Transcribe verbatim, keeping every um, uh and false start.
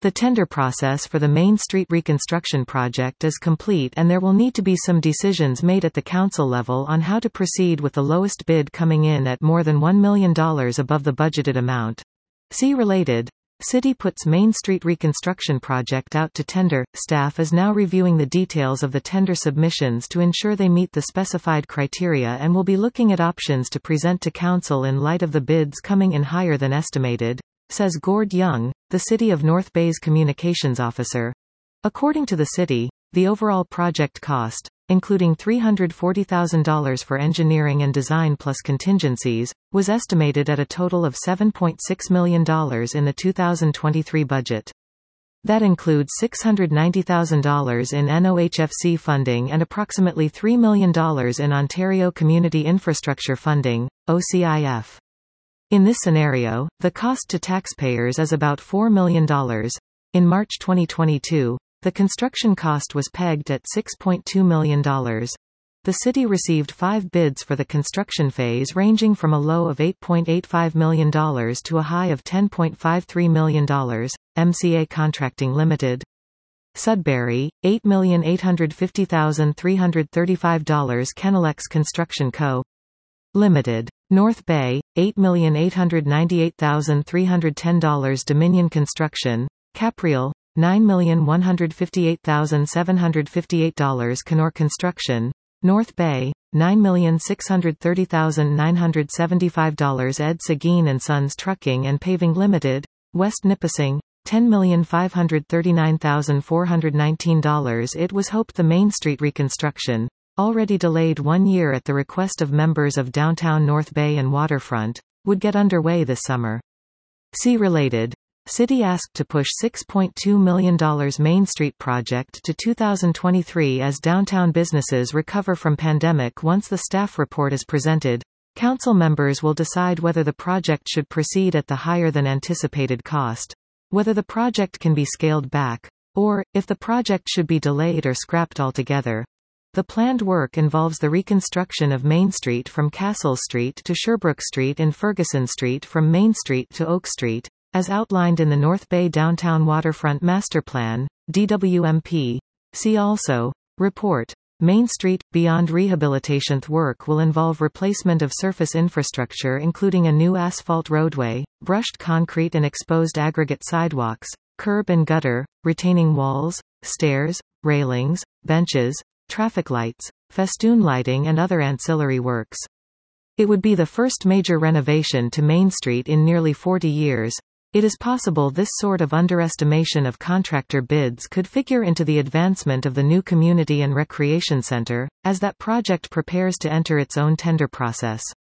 The tender process for the Main Street reconstruction project is complete, and there will need to be some decisions made at the council level on how to proceed with the lowest bid coming in at more than one million dollars above the budgeted amount. See related. City puts Main Street reconstruction project out to tender. Staff is now reviewing the details of the tender submissions to ensure they meet the specified criteria and will be looking at options to present to council in light of the bids coming in higher than estimated, says Gord Young, the City of North Bay's communications officer. According to the city, the overall project cost, including three hundred forty thousand dollars for engineering and design plus contingencies, was estimated at a total of seven point six million dollars in the two thousand twenty-three budget. That includes six hundred ninety thousand dollars in N O H F C funding and approximately three million dollars in Ontario Community Infrastructure Funding, O C I F. In this scenario, the cost to taxpayers is about four million dollars. In March twenty twenty-two, the construction cost was pegged at six point two million dollars. The city received five bids for the construction phase ranging from a low of eight point eight five million dollars to a high of ten point five three million dollars. M C A Contracting Limited. Sudbury, eight million eight hundred fifty thousand three hundred thirty-five dollars. Kenelex Construction Co. Limited. North Bay, eight million eight hundred ninety-eight thousand three hundred ten dollars. Dominion Construction, Capriel, nine million one hundred fifty-eight thousand seven hundred fifty-eight dollars. Kenor Construction, North Bay, nine million six hundred thirty thousand nine hundred seventy-five dollars. Ed Seguin and Sons Trucking and Paving Limited, West Nipissing, ten million five hundred thirty-nine thousand four hundred nineteen dollars. It was hoped the Main Street reconstruction, already delayed one year at the request of members of downtown North Bay and Waterfront, would get underway this summer. See related. City asked to push six point two million dollars Main Street project to two thousand twenty-three as downtown businesses recover from pandemic. Once the staff report is presented, council members will decide whether the project should proceed at the higher than anticipated cost, whether the project can be scaled back, or, if the project should be delayed or scrapped altogether. The planned work involves the reconstruction of Main Street from Castle Street to Sherbrooke Street and Ferguson Street from Main Street to Oak Street, as outlined in the North Bay Downtown Waterfront Master Plan, D W M P. See also, Report. Main Street, beyond rehabilitation work will involve replacement of surface infrastructure including a new asphalt roadway, brushed concrete and exposed aggregate sidewalks, curb and gutter, retaining walls, stairs, railings, benches, traffic lights, festoon lighting and other ancillary works. It would be the first major renovation to Main Street in nearly forty years. It is possible this sort of underestimation of contractor bids could figure into the advancement of the new community and recreation center, as that project prepares to enter its own tender process.